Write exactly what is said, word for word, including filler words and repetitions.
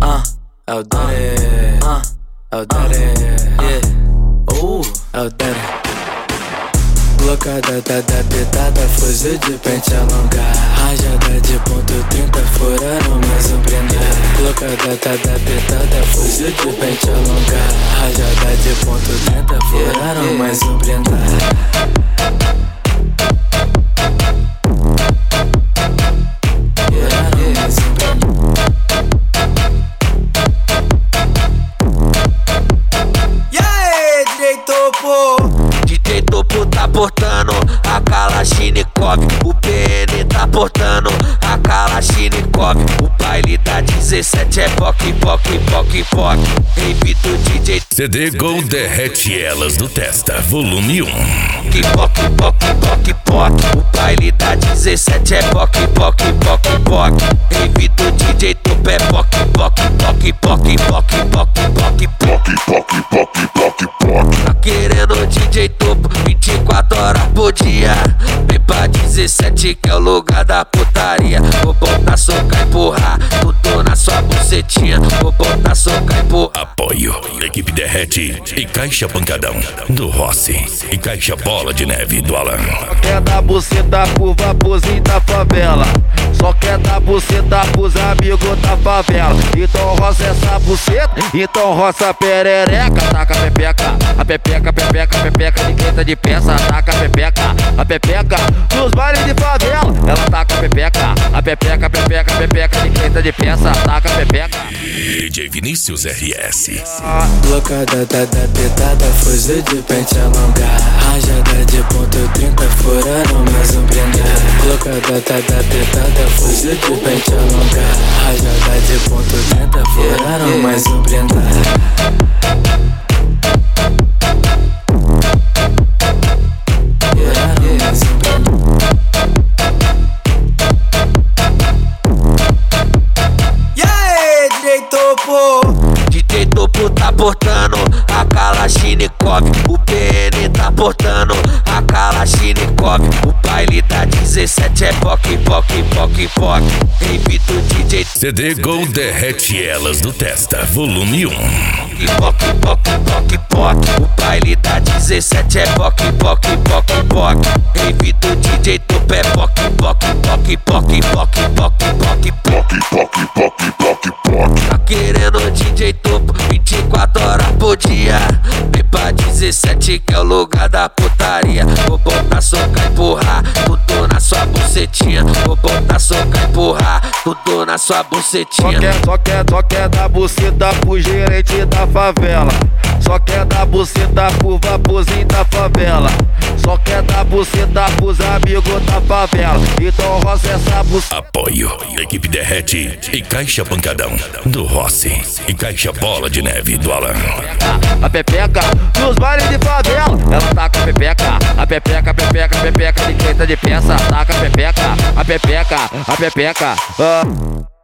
Ah, é o Daddy, ah, é o Daddy, yeah. Uh, é o Daddy. Blocada da da pitada, fuzil de pente alongar. Rajada de ponto trinta, furaram mais um blindado. Blocada da da pitada, fuzil de pente alongar. Rajada de ponto trinta, furaram mais um blindado. D J Topo tá portando a Kalashnikov, o P N tá portando a Kalashnikov. O baile da dezessete é poc, poc, poc, poc. Repito, D J C D Gold derrete elas do Testa, volume um. Que poc, poc, poc, poc. O baile da dezessete é poc, poc, poc, poc. Repito, D J Topo é poc, poc, poc, poc, poc, poc, poc, poc, poc, poc, poc, poc. Tá querendo D J Topo vinte e quatro horas por dia. Vem pra dezessete que é o lugar da putaria. Vou botar, socar, empurrar tudo na sua bucetinha. Vou botar, socar, empurrar. Apoio, equipe derrete e caixa pancadão do Rossi e caixa bola de neve do Alan. Só quer dar buceta pro vaporzinho da favela. Só quer dar buceta pros amigos da favela. Então roça essa buceta, então roça a perereca. Taca a pepeca, a pepeca, pepeca, pepeca de quem tá de peça. Taca a pepeca, a pepeca nos bailes de favela. Ela taca a pepeca, a pepeca, pepeca, pepeca de quem tá de peça. Taca a pepeca. D J Vinícius R S. Blocada da da pitada, fuzil de pente alongar. Rajada de ponto trinta, furaram mais um blindado. Blocada da da pitada, fuzil de pente alongar. Rajada de ponto trinta, furaram mais um blindado. D J Topo tá portando a Kalashnikov, o P N tá portando a Kalashnikov. O baile da dezessete é poc, poc, poc, poc. Repito, D J C D Gold derrete elas do Testa, volume um. E poc, poc, poc, poc. O baile da dezessete é poc, poc, poc, poc. Repito, D J Topo é poc, poc, poc, poc, poc, poc, poc, poc, poc, poc, poc, poc. Tá querendo D J Topo vinte e quatro horas por dia. Vem pra dezessete que é o lugar da putaria. Vou botar, socar, empurrar tudo na sua bucetinha. Vou botar, socar, empurrar tudo na sua bucetinha. Só quer, só quer, só quer dar buceta pro gerente da favela. Só quer dar buceta pro vaporzinho da favela. Só quer dar buceta pros amigos da favela. Então roça essa buceta. Apoio, equipe derrete e caixa pancadão do Rossi e caixa bola de neve do Alan. A pepeca nos bailes de favela. Ela taca a pepeca, a pepeca, pepeca, pepeca de quem tá de peça. Taca a pepeca, a pepeca, a pepeca. Ah.